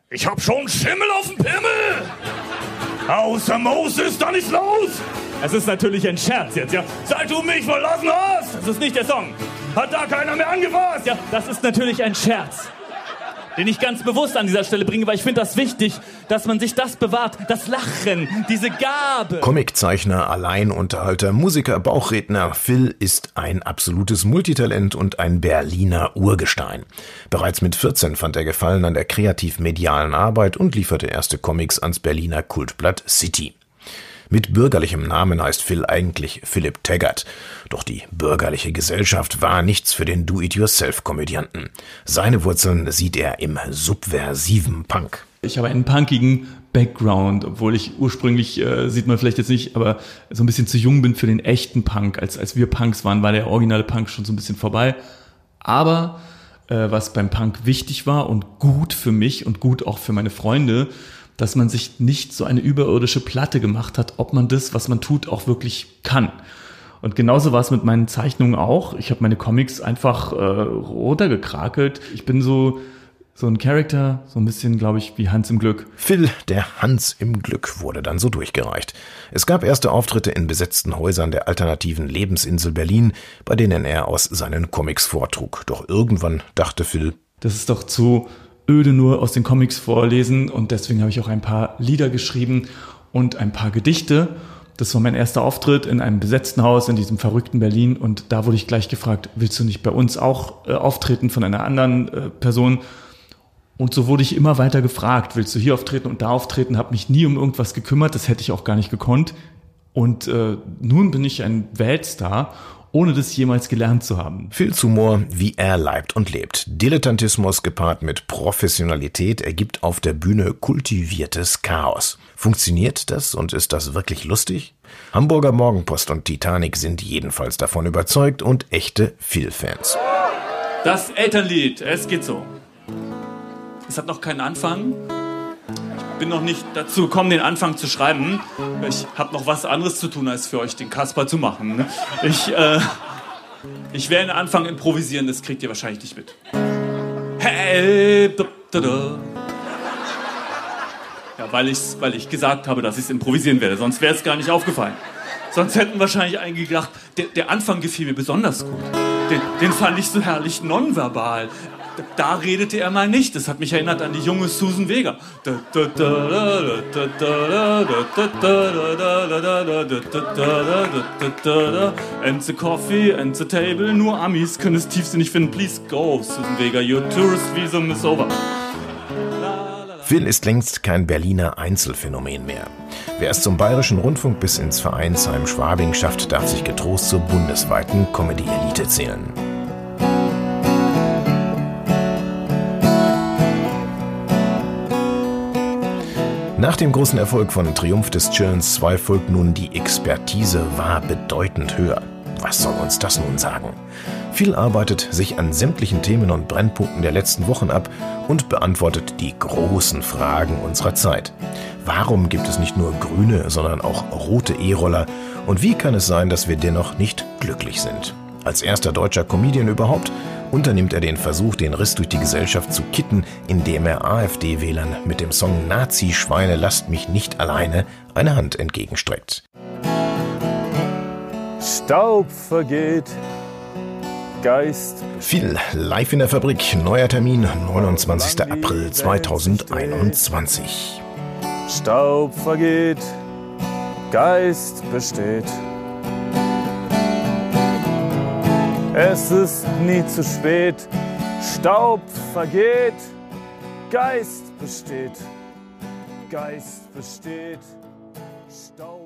Ich hab schon Schimmel auf dem Pimmel! Außer Moses ist da nichts los! Es ist natürlich ein Scherz jetzt, ja. Seit du mich verlassen hast! Das ist nicht der Song. Hat da keiner mehr angefasst! Ja, das ist natürlich ein Scherz, den ich ganz bewusst an dieser Stelle bringe, weil ich finde das wichtig, dass man sich das bewahrt, das Lachen, diese Gabe. Comiczeichner, Alleinunterhalter, Musiker, Bauchredner, Phil ist ein absolutes Multitalent und ein Berliner Urgestein. Bereits mit 14 fand er Gefallen an der kreativ-medialen Arbeit und lieferte erste Comics ans Berliner Kultblatt City. Mit bürgerlichem Namen heißt Phil eigentlich Philipp Taggart. Doch die bürgerliche Gesellschaft war nichts für den Do-it-yourself-Komödianten. Seine Wurzeln sieht er im subversiven Punk. Ich habe einen punkigen Background, obwohl ich ursprünglich, sieht man vielleicht jetzt nicht, aber so ein bisschen zu jung bin für den echten Punk. Als wir Punks waren, war der originale Punk schon so ein bisschen vorbei. Aber was beim Punk wichtig war und gut für mich und gut auch für meine Freunde, dass man sich nicht so eine überirdische Platte gemacht hat, ob man das, was man tut, auch wirklich kann. Und genauso war es mit meinen Zeichnungen auch. Ich habe meine Comics einfach runtergekrakelt. Ich bin so ein Charakter, so ein bisschen, glaube ich, wie Hans im Glück. Phil, der Hans im Glück, wurde dann so durchgereicht. Es gab erste Auftritte in besetzten Häusern der alternativen Lebensinsel Berlin, bei denen er aus seinen Comics vortrug. Doch irgendwann dachte Phil, das ist doch zu öde nur aus den Comics vorlesen, und deswegen habe ich auch ein paar Lieder geschrieben und ein paar Gedichte. Das war mein erster Auftritt in einem besetzten Haus in diesem verrückten Berlin, und da wurde ich gleich gefragt, willst du nicht bei uns auch auftreten von einer anderen Person? Und so wurde ich immer weiter gefragt, willst du hier auftreten und da auftreten? Habe mich nie um irgendwas gekümmert, das hätte ich auch gar nicht gekonnt. Und nun bin ich ein Weltstar, ohne das jemals gelernt zu haben. Phils Humor, wie er leibt und lebt. Dilettantismus gepaart mit Professionalität ergibt auf der Bühne kultiviertes Chaos. Funktioniert das und ist das wirklich lustig? Hamburger Morgenpost und Titanic sind jedenfalls davon überzeugt und echte Phil-Fans. Das Elternlied, es geht so. Es hat noch keinen Anfang. Ich bin noch nicht dazu gekommen, den Anfang zu schreiben. Ich habe noch was anderes zu tun, als für euch den Kasper zu machen. Ich werde den Anfang improvisieren, das kriegt ihr wahrscheinlich nicht mit. Hey, ja, weil ich gesagt habe, dass ich es improvisieren werde. Sonst wäre es gar nicht aufgefallen. Sonst hätten wahrscheinlich einige gedacht, der Anfang gefiel mir besonders gut. Den fand ich so herrlich nonverbal. Da redete er mal nicht. Das hat mich erinnert an die junge Susan Vega. And the coffee and the table. Nur Amis können es tiefsinnig finden. Please go, Susan Vega. Your tourist visum is over. Phil ist längst kein Berliner Einzelfänomen mehr. Wer es zum Bayerischen Rundfunk bis ins Vereinsheim Schwabing schafft, darf sich getrost zur bundesweiten Comedy-Elite zählen. Nach dem großen Erfolg von Triumph des Chillens 2 folgt nun die Expertise war bedeutend höher. Was soll uns das nun sagen? Phil arbeitet sich an sämtlichen Themen und Brennpunkten der letzten Wochen ab und beantwortet die großen Fragen unserer Zeit. Warum gibt es nicht nur grüne, sondern auch rote E-Roller? Und wie kann es sein, dass wir dennoch nicht glücklich sind? Als erster deutscher Comedian überhaupt unternimmt er den Versuch, den Riss durch die Gesellschaft zu kitten, indem er AfD-Wählern mit dem Song Nazi-Schweine lasst mich nicht alleine eine Hand entgegenstreckt. Staub vergeht, Geist. Phil, live in der Fabrik, neuer Termin, 29. April 2021. Staub vergeht, Geist besteht. Es ist nie zu spät, Staub vergeht, Geist besteht, Geist besteht, Staub.